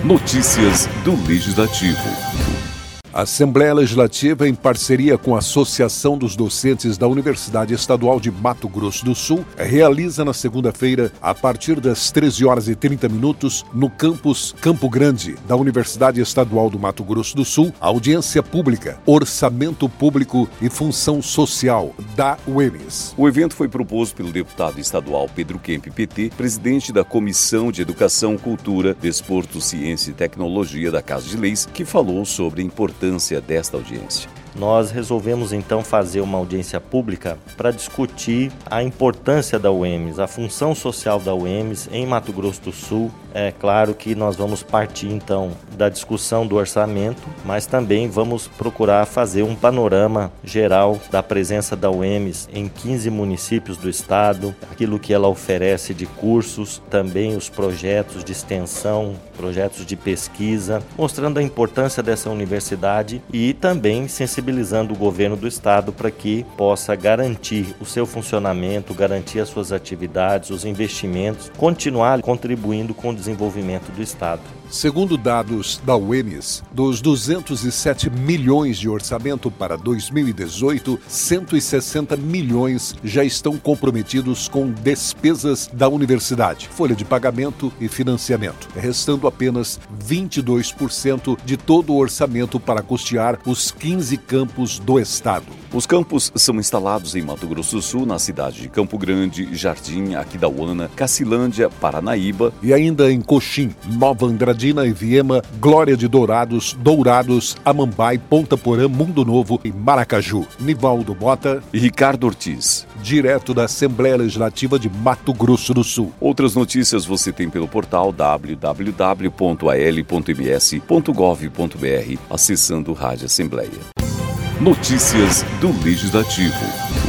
Notícias do Legislativo. A Assembleia Legislativa, em parceria com a Associação dos Docentes da Universidade Estadual de Mato Grosso do Sul, realiza na segunda-feira, a partir das 13h30, no campus Campo Grande da Universidade Estadual do Mato Grosso do Sul, audiência pública, orçamento público e função social da UEMS. O evento foi proposto pelo deputado estadual Pedro Kemp, PT, presidente da Comissão de Educação, Cultura, Desporto, Ciência e Tecnologia da Casa de Leis, que falou sobre a importância desta audiência. Nós resolvemos então fazer uma audiência pública para discutir a importância da UEMS, a função social da UEMS em Mato Grosso do Sul. É claro que nós vamos partir então da discussão do orçamento, mas também vamos procurar fazer um panorama geral da presença da UEMS em 15 municípios do estado, aquilo que ela oferece de cursos, também os projetos de extensão, projetos de pesquisa, mostrando a importância dessa universidade e também sensibilizando o governo do estado para que possa garantir o seu funcionamento, garantir as suas atividades, os investimentos, continuar contribuindo com o desenvolvimento do estado. Segundo dados da UEMS, dos 207 milhões de orçamento para 2018, 160 milhões já estão comprometidos com despesas da universidade, folha de pagamento e financiamento, restando apenas 22% de todo o orçamento para custear os 15 campos do estado. Os campos são instalados em Mato Grosso do Sul, na cidade de Campo Grande, Jardim, Aquidauana, Cacilândia, Paranaíba e ainda em Coxim, Nova Andradina e Viema, Glória de Dourados, Amambai, Ponta Porã, Mundo Novo e Maracaju. Nivaldo Mota e Ricardo Ortiz, direto da Assembleia Legislativa de Mato Grosso do Sul. Outras notícias você tem pelo portal www.al.ms.gov.br, acessando Rádio Assembleia. Notícias do Legislativo.